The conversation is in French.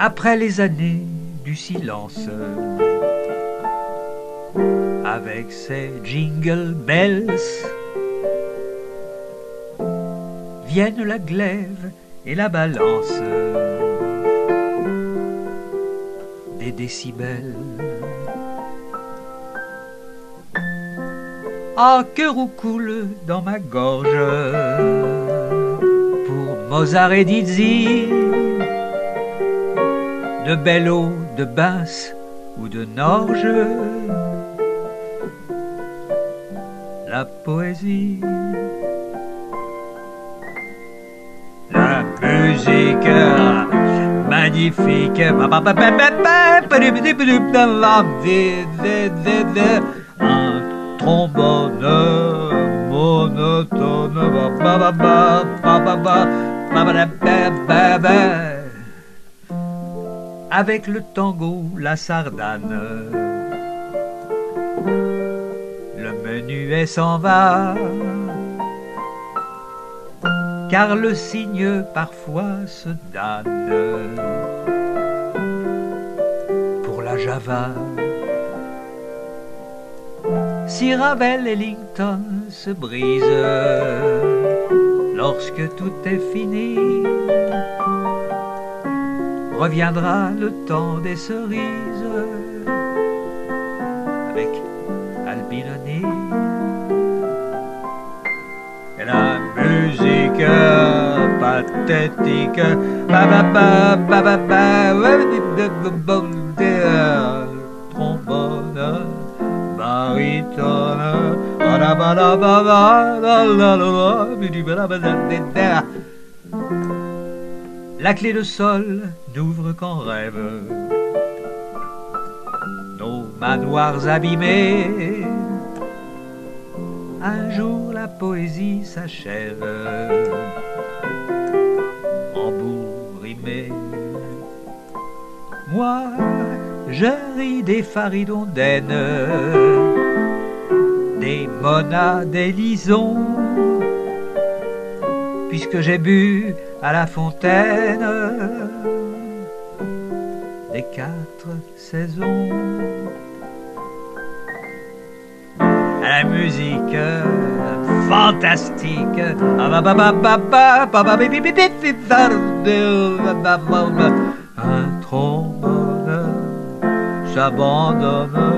Après les années du silence, avec ses jingle bells, viennent la glaive et la balance des décibels. Ah, que roucoule dans ma gorge pour Mozart et Dizzy, de Bello, de Basse ou de Norge, la poésie, la musique magnifique, un trombone monotone, avec le tango, la sardane, le menuet s'en va, car le cygne parfois se damne pour la java. Si Ravel et Ellington se brisent lorsque tout est fini, reviendra le temps des cerises avec Albinoni. Et la musique pathétique, trombone, baritone, la clé de sol n'ouvre qu'en rêve nos manoirs abîmés. Un jour la poésie s'achève en bourrimé. Moi, je ris des faridondaines, des monas, des lisons, puisque j'ai bu à la fontaine des 4 saisons. La musique fantastique, un trombone s'abandonne,